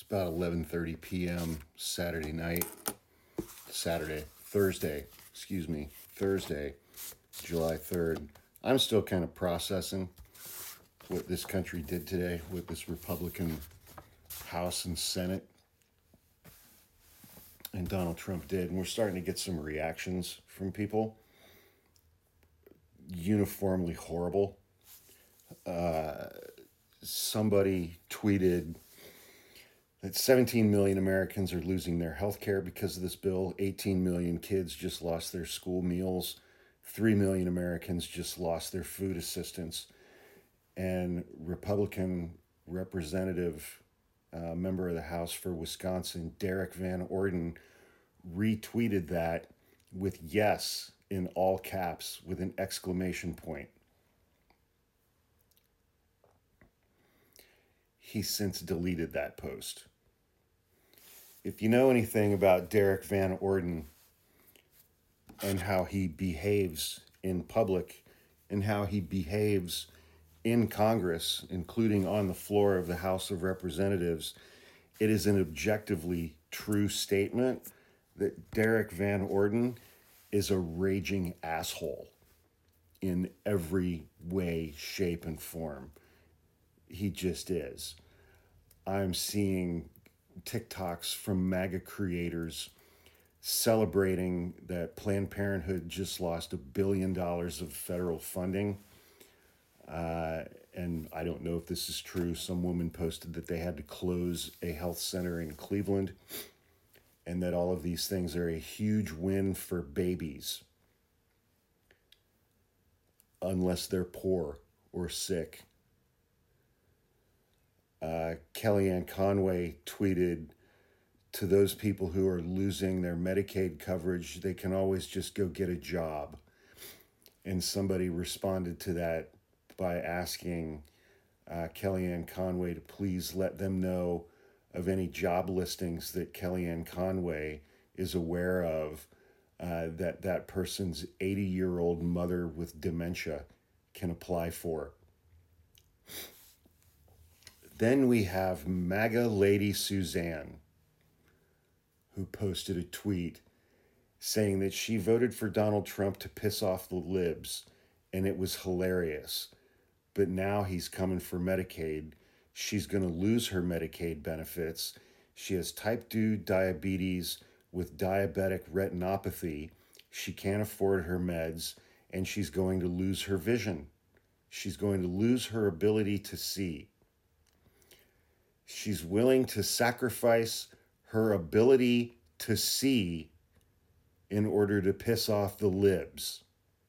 about 11:30 p.m. Thursday, July 3rd. I'm still kind of processing what this country did today, what this Republican House and Senate and Donald Trump did. And we're starting to get some reactions from people. Uniformly horrible. Somebody tweeted that 17 million Americans are losing their health care because of this bill. 18 million kids just lost their school meals. 3 million Americans just lost their food assistance. And Republican representative, member of the House for Wisconsin, Derek Van Orden, retweeted that with yes in all caps with an exclamation point. He since deleted that post. If you know anything about Derek Van Orden and how he behaves in public and how he behaves in Congress, including on the floor of the House of Representatives, it is an objectively true statement that Derek Van Orden is a raging asshole in every way, shape, and form. He just is. I'm seeing TikToks from MAGA creators celebrating that Planned Parenthood just lost $1 billion of federal funding. And I don't know if this is true. Some woman posted that they had to close a health center in Cleveland and that all of these things are a huge win for babies unless they're poor or sick. Kellyanne Conway tweeted, to those people who are losing their Medicaid coverage, they can always just go get a job. And somebody responded to that by asking Kellyanne Conway to please let them know of any job listings that Kellyanne Conway is aware of that person's 80-year-old mother with dementia can apply for. Then we have MAGA Lady Suzanne, who posted a tweet saying that she voted for Donald Trump to piss off the libs, and it was hilarious. But now he's coming for Medicaid. She's going to lose her Medicaid benefits. She has type 2 diabetes with diabetic retinopathy. She can't afford her meds, and she's going to lose her vision. She's going to lose her ability to see. She's willing to sacrifice her ability to see in order to piss off the libs.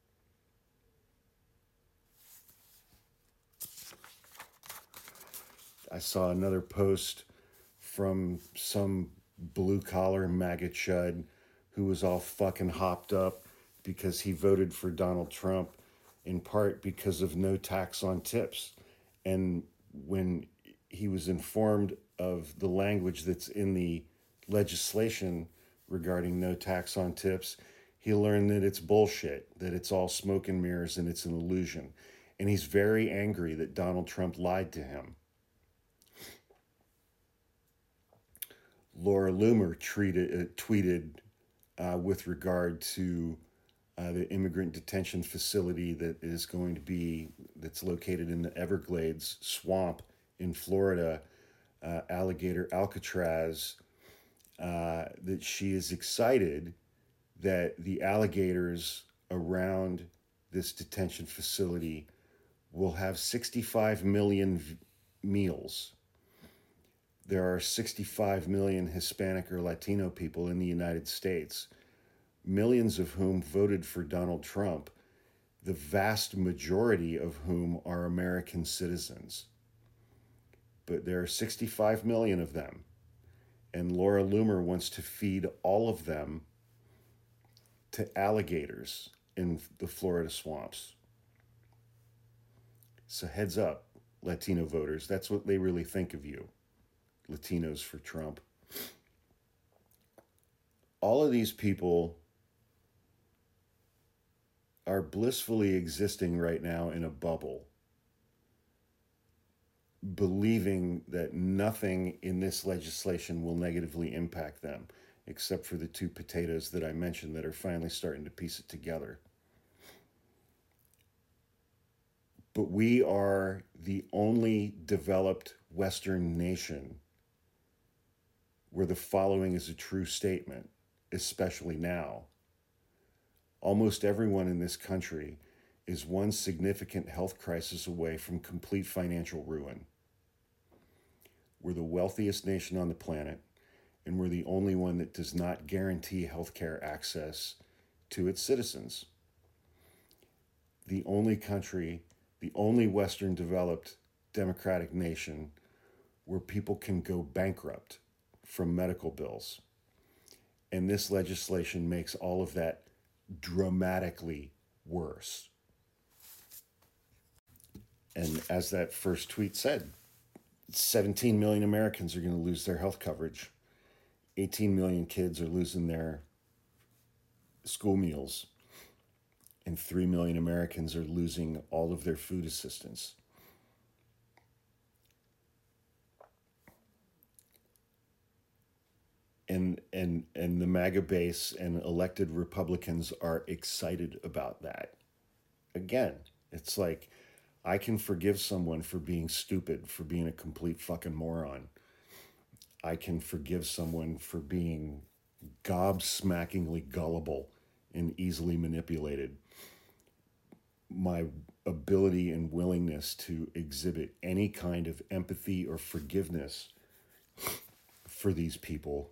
I saw another post from some blue-collar MAGA chud who was all fucking hopped up because he voted for Donald Trump in part because of no tax on tips. And when he was informed of the language that's in the legislation regarding no tax on tips, he learned that it's bullshit, that it's all smoke and mirrors and it's an illusion. And he's very angry that Donald Trump lied to him. Laura Loomer tweeted with regard to the immigrant detention facility that's located in the Everglades swamp in Florida, Alligator Alcatraz, that she is excited that the alligators around this detention facility will have 65 million meals. There are 65 million Hispanic or Latino people in the United States, millions of whom voted for Donald Trump, the vast majority of whom are American citizens. But there are 65 million of them, and Laura Loomer wants to feed all of them to alligators in the Florida swamps. So heads up, Latino voters, that's what they really think of you. Latinos for Trump. All of these people are blissfully existing right now in a bubble. believing that nothing in this legislation will negatively impact them, except for the two potatoes that I mentioned that are finally starting to piece it together. But we are the only developed Western nation where the following is a true statement, especially now. Almost everyone in this country is one significant health crisis away from complete financial ruin. We're the wealthiest nation on the planet, and we're the only one that does not guarantee healthcare access to its citizens. The only country, the only Western developed democratic nation where people can go bankrupt from medical bills. And this legislation makes all of that dramatically worse. And as that first tweet said, 17 million Americans are going to lose their health coverage. 18 million kids are losing their school meals. And 3 million Americans are losing all of their food assistance. And the MAGA base and elected Republicans are excited about that. Again, it's like, I can forgive someone for being stupid, for being a complete fucking moron. I can forgive someone for being gobsmackingly gullible and easily manipulated. My ability and willingness to exhibit any kind of empathy or forgiveness for these people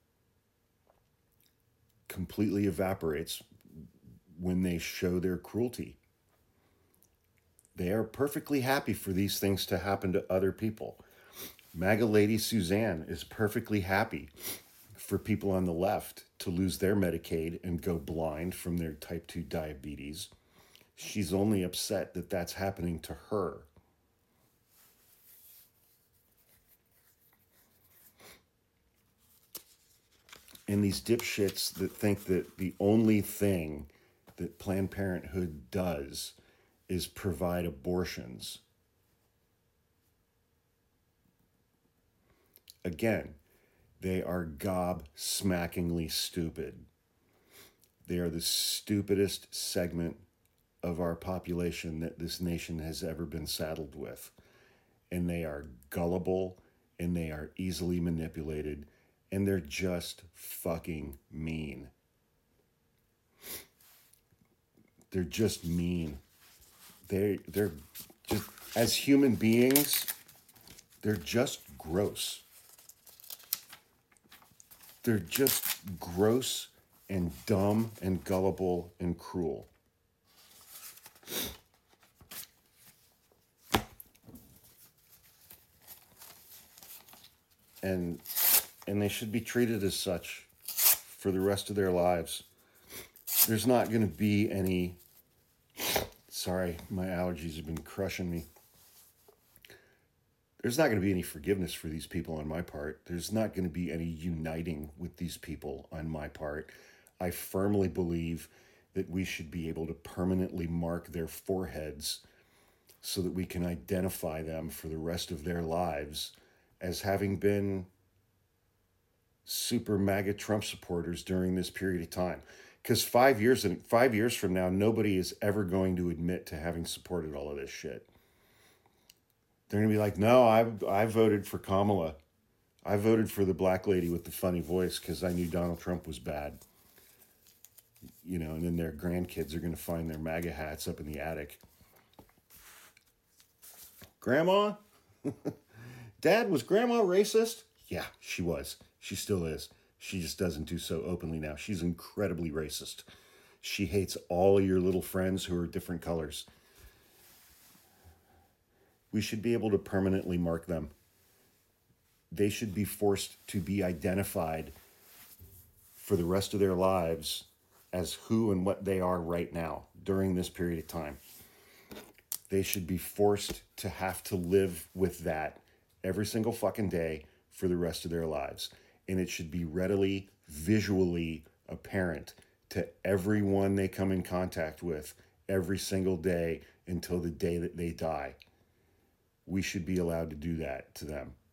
completely evaporates when they show their cruelty. They are perfectly happy for these things to happen to other people. MAGA Lady Suzanne is perfectly happy for people on the left to lose their Medicaid and go blind from their type 2 diabetes. She's only upset that that's happening to her. And these dipshits that think that the only thing that Planned Parenthood does is provide abortions. Again, they are gobsmackingly stupid. They are the stupidest segment of our population that this nation has ever been saddled with. And they are gullible, and they are easily manipulated, and they're just fucking mean. They're just mean. They're just, as human beings, they're just gross. They're just gross and dumb and gullible and cruel. And they should be treated as such for the rest of their lives. There's not going to be any... Sorry, my allergies have been crushing me. There's not going to be any forgiveness for these people on my part. There's not going to be any uniting with these people on my part. I firmly believe that we should be able to permanently mark their foreheads so that we can identify them for the rest of their lives as having been super MAGA Trump supporters during this period of time. Because 5 years from now, nobody is ever going to admit to having supported all of this shit. They're going to be like, no, I voted for Kamala. I voted for the black lady with the funny voice because I knew Donald Trump was bad. You know, and then their grandkids are going to find their MAGA hats up in the attic. Grandma? Dad, was Grandma racist? Yeah, she was. She still is. She just doesn't do so openly now. She's incredibly racist. She hates all of your little friends who are different colors. We should be able to permanently mark them. They should be forced to be identified for the rest of their lives as who and what they are right now during this period of time. They should be forced to have to live with that every single fucking day for the rest of their lives. And it should be readily, visually apparent to everyone they come in contact with every single day until the day that they die. we should be allowed to do that to them.